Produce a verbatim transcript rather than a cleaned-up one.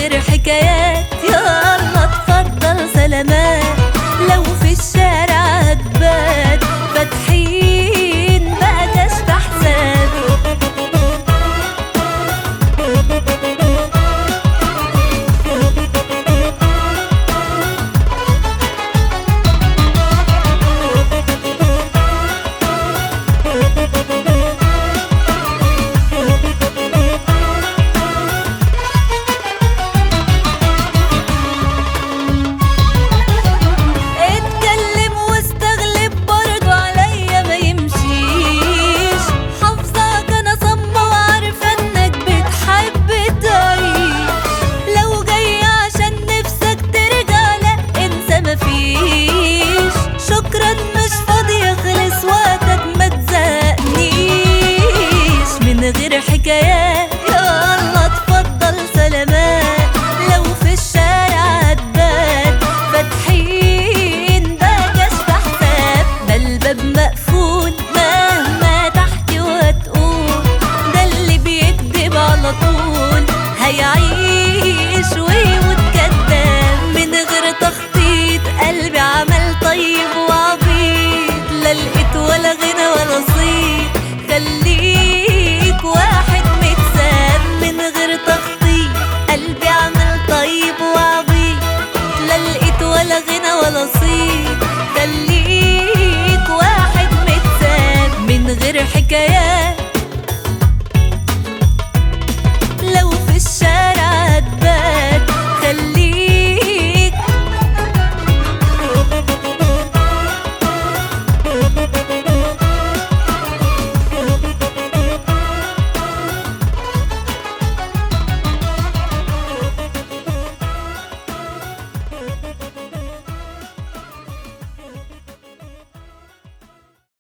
غير حكايات، يلا اتفضل سلامات. لو في الشارع هتبات فاتحين بقى كشف حساب. غير حكايات، يلا اتفضل سلامات. لو في الشارع هتبات فاتحين بقى كشف حساب. ده الباب مقفول مهما تحكي وهتقول، ده اللي بيكدب على طول هيعيش ويموت كداب. من غير تخطيط قلبي عمل طيب وعبيط، لا لقيت ولا غنى ولا صيت. خليك واحد متساب من غير تخطيط، قلبي عمل طيب وعبيط، لا لقيت ولا غنى ولا صيت. خليك واحد متساب من غير حكايات.